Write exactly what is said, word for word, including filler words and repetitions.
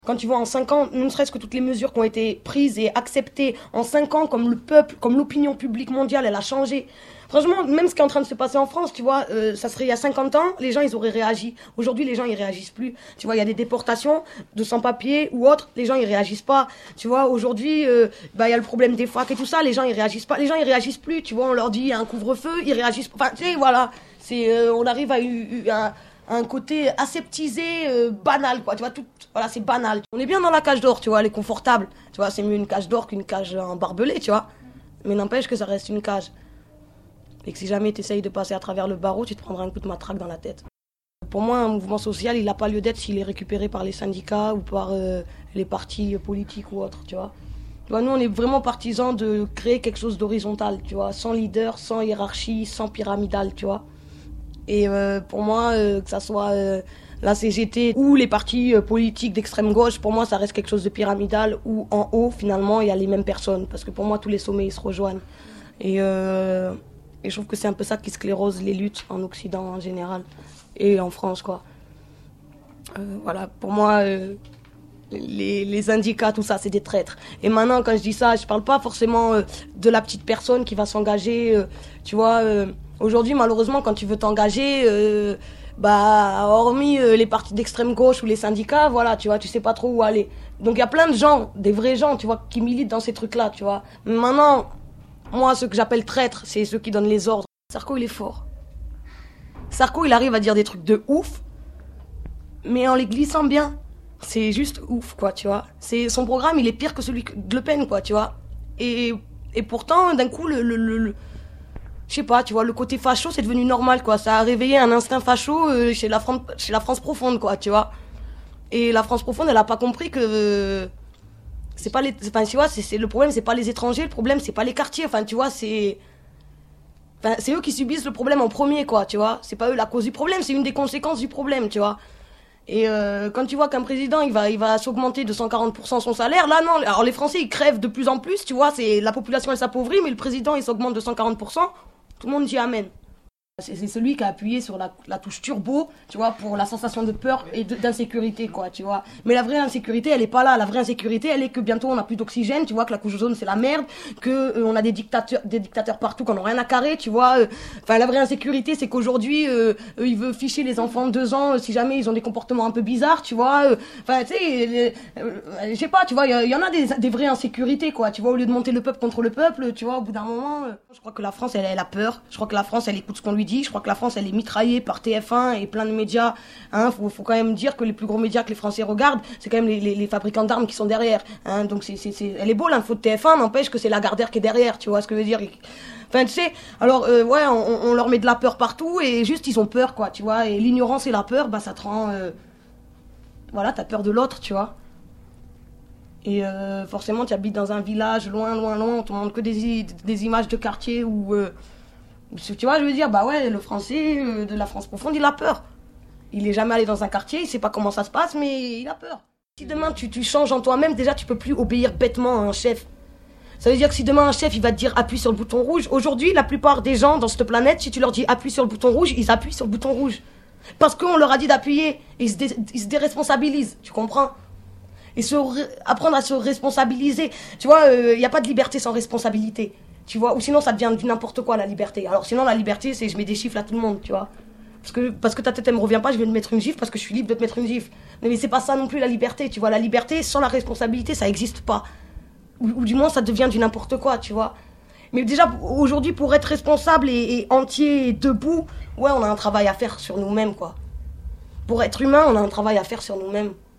Quand tu vois en cinq ans, ne serait-ce que toutes les mesures qui ont été prises et acceptées en cinq ans, comme le peuple, comme l'opinion publique mondiale, elle a changé. Franchement, même ce qui est en train de se passer en France, tu vois, euh, ça serait il y a cinquante ans, les gens ils auraient réagi. Aujourd'hui, les gens ils réagissent plus. Tu vois, il y a des déportations de sans-papiers ou autres, les gens ils réagissent pas. Tu vois, aujourd'hui, euh, bah il y a le problème des facs et tout ça, les gens ils réagissent pas. Les gens ils réagissent plus. Tu vois, on leur dit il y a un couvre-feu, ils réagissent pas. Enfin, tu sais, voilà, c'est, euh, on arrive à eu, un un côté aseptisé, euh, banal, quoi, tu vois, tout, voilà, c'est banal. On est bien dans la cage d'or, tu vois, elle est confortable, tu vois, c'est mieux une cage d'or qu'une cage en barbelé, tu vois, mais n'empêche que ça reste une cage. Et que si jamais tu essayes de passer à travers le barreau, tu te prendras un coup de matraque dans la tête. Pour moi, un mouvement social, il n'a pas lieu d'être s'il est récupéré par les syndicats ou par euh, les partis politiques ou autres, tu vois. Tu vois, nous, on est vraiment partisans de créer quelque chose d'horizontal, tu vois, sans leader, sans hiérarchie, sans pyramidal, tu vois. Et euh, pour moi, euh, que ça soit euh, la C G T ou les partis euh, politiques d'extrême gauche, pour moi, ça reste quelque chose de pyramidal où en haut, finalement, il y a les mêmes personnes. Parce que pour moi, tous les sommets, ils se rejoignent. Et, euh, et je trouve que c'est un peu ça qui sclérose les luttes en Occident en général et en France, quoi. Euh, voilà, pour moi, euh, les, les syndicats, tout ça, c'est des traîtres. Et maintenant, quand je dis ça, je parle pas forcément euh, de la petite personne qui va s'engager, euh, tu vois... Euh, Aujourd'hui, malheureusement, quand tu veux t'engager, euh, bah, hormis euh, les partis d'extrême gauche ou les syndicats, voilà, tu vois, tu sais pas trop où aller. Donc il y a plein de gens, des vrais gens, tu vois, qui militent dans ces trucs-là, tu vois. Maintenant, moi, ceux que j'appelle traîtres, c'est ceux qui donnent les ordres. Sarko, il est fort. Sarko, il arrive à dire des trucs de ouf, mais en les glissant bien. C'est juste ouf, quoi, tu vois. C'est, son programme, il est pire que celui de Le Pen, quoi, tu vois. Et, et pourtant, d'un coup, le... le, le, le je sais pas, tu vois, le côté facho, c'est devenu normal, quoi. Ça a réveillé un instinct facho euh, chez, la France, chez la France profonde, quoi, tu vois. Et la France profonde, elle a pas compris que... Euh, c'est pas les... Enfin, tu vois, c'est, c'est, le problème, c'est pas les étrangers, le problème, c'est pas les quartiers. Enfin, tu vois, c'est... Enfin, c'est eux qui subissent le problème en premier, quoi, tu vois. C'est pas eux la cause du problème, c'est une des conséquences du problème, tu vois. Et euh, quand tu vois qu'un président, il va, il va s'augmenter de cent quarante pour cent son salaire, là, non. Alors, les Français, ils crèvent de plus en plus, tu vois. C'est, la population, elle s'appauvrit, mais le président, il s'augmente de cent quarante pour cent. Tout le monde dit amen. C'est, c'est celui qui a appuyé sur la, la touche turbo, tu vois, pour la sensation de peur et de, d'insécurité, quoi, tu vois. Mais la vraie insécurité, elle est pas là. La vraie insécurité, elle est que bientôt on a plus d'oxygène, tu vois, que la couche ozone c'est la merde, que euh, on a des dictateurs, des dictateurs partout qui n'ont rien à carrer, tu vois. Enfin, euh, la vraie insécurité, c'est qu'aujourd'hui, euh, euh, il veut ficher les enfants de deux ans euh, si jamais ils ont des comportements un peu bizarres, tu vois. Enfin, euh, tu sais, euh, je sais pas, tu vois, il y, y en a des, des vraies insécurités, quoi. Tu vois, au lieu de monter le peuple contre le peuple, tu vois, au bout d'un moment, euh, je crois que la France, elle, elle a peur. Je crois que la France, elle écoute ce qu'on lui dit. Je crois que la France, elle est mitraillée par T F un et plein de médias. Hein, faut, faut quand même dire que les plus gros médias que les Français regardent, c'est quand même les, les, les fabricants d'armes qui sont derrière. Hein, donc c'est, c'est, c'est, elle est beau l'info de T F un, n'empêche que c'est Lagardère qui est derrière. Tu vois ce que je veux dire? Enfin, tu sais. Alors euh, ouais, on, on leur met de la peur partout et juste ils ont peur, quoi. Tu vois. Et l'ignorance et la peur, bah ça te rend, euh, voilà, t'as peur de l'autre, tu vois. Et euh, forcément, tu habites dans un village loin, loin, loin. On te montre que des, des images de quartier où euh, tu vois, je veux dire, bah ouais, le français euh, de la France profonde, il a peur. Il est jamais allé dans un quartier, il sait pas comment ça se passe, mais il a peur. Si demain tu, tu changes en toi-même, déjà tu peux plus obéir bêtement à un chef. Ça veut dire que si demain un chef, il va te dire appuie sur le bouton rouge, aujourd'hui, la plupart des gens dans cette planète, si tu leur dis appuie sur le bouton rouge, ils appuient sur le bouton rouge. Parce qu'on leur a dit d'appuyer, ils se, dé, ils se déresponsabilisent, tu comprends? Et se ré, apprendre à se responsabiliser. Tu vois, il euh, n'y a pas de liberté sans responsabilité. Tu vois, ou sinon ça devient du n'importe quoi la liberté. Alors sinon la liberté c'est je mets des chiffres à tout le monde, tu vois. Parce que, parce que ta tête elle me revient pas, je vais te mettre une gifle parce que je suis libre de te mettre une gifle. Mais, mais c'est pas ça non plus la liberté, tu vois. La liberté sans la responsabilité ça existe pas. Ou, ou du moins ça devient du n'importe quoi, tu vois. Mais déjà aujourd'hui pour être responsable et, et entier et debout, ouais on a un travail à faire sur nous-mêmes, quoi. Pour être humain on a un travail à faire sur nous-mêmes.